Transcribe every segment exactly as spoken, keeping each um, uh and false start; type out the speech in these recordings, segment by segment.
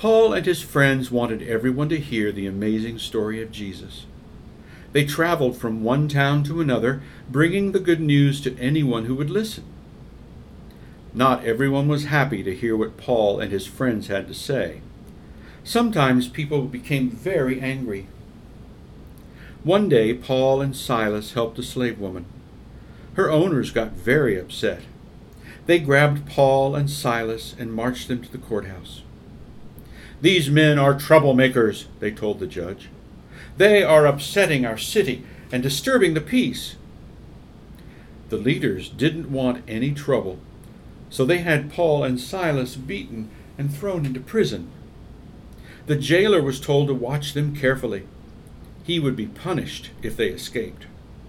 Paul and his friends wanted everyone to hear the amazing story of Jesus. They traveled from one town to another, bringing the good news to anyone who would listen. Not everyone was happy to hear what Paul and his friends had to say. Sometimes people became very angry. One day, Paul and Silas helped a slave woman. Her owners got very upset. They grabbed Paul and Silas and marched them to the courthouse. "These men are troublemakers," they told the judge. "They are upsetting our city and disturbing the peace." The leaders didn't want any trouble, so they had Paul and Silas beaten and thrown into prison. The jailer was told to watch them carefully. He would be punished if they escaped.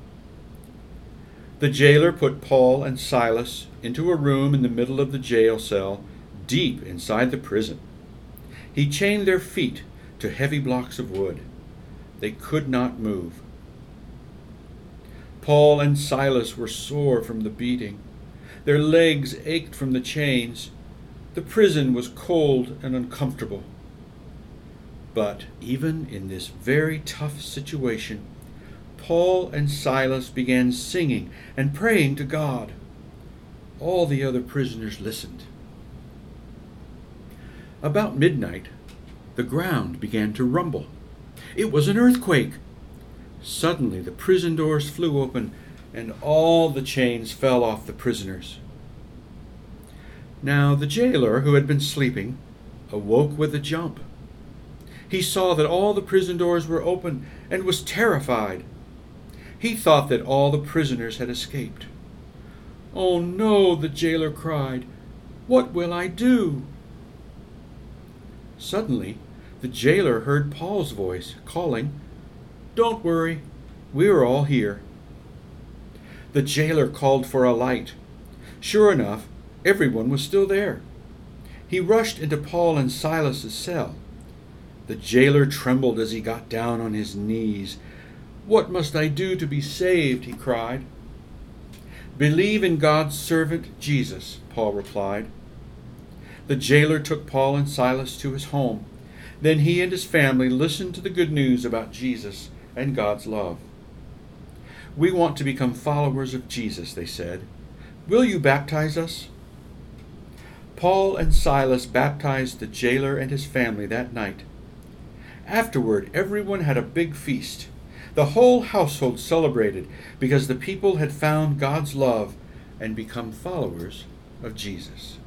The jailer put Paul and Silas into a room in the middle of the jail cell, deep inside the prison. He chained their feet to heavy blocks of wood. They could not move. Paul and Silas were sore from the beating. Their legs ached from the chains. The prison was cold and uncomfortable. But even in this very tough situation, Paul and Silas began singing and praying to God. All the other prisoners listened. About midnight, the ground began to rumble. It was an earthquake. Suddenly, the prison doors flew open, and all the chains fell off the prisoners. Now the jailer, who had been sleeping, awoke with a jump. He saw that all the prison doors were open and was terrified. He thought that all the prisoners had escaped. "Oh no," the jailer cried. "What will I do?" Suddenly, the jailer heard Paul's voice calling, "Don't worry, we're all here." The jailer called for a light. Sure enough, everyone was still there. He rushed into Paul and Silas's cell. The jailer trembled as he got down on his knees. "What must I do to be saved?" he cried. "Believe in God's servant Jesus," Paul replied. The jailer took Paul and Silas to his home. Then he and his family listened to the good news about Jesus and God's love. "We want to become followers of Jesus," they said. "Will you baptize us?" Paul and Silas baptized the jailer and his family that night. Afterward, everyone had a big feast. The whole household celebrated because the people had found God's love and become followers of Jesus.